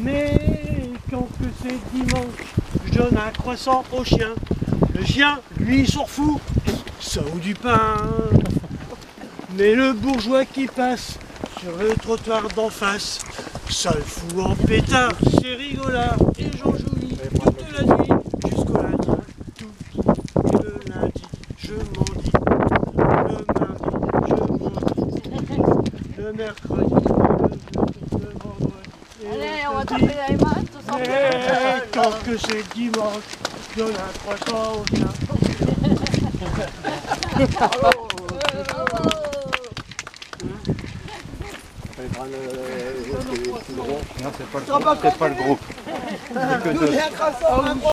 Mais quand que c'est dimanche, je donne un croissant au chien. Le chien, lui, s'en fout, ça ou du pain. Mais le bourgeois qui passe sur le trottoir d'en face, ça le fout en pétard, c'est rigolard. Et j'en jouis toute la nuit jusqu'au lundi. Tout le lundi, je m'en dis. Le mardi, je m'en dis. Le mercredi, le vendredi. Allez, on va taper les mains tous ensemble. Et quand que c'est dimanche, je donne un croissant au chien. Non, c'est pas le groupe.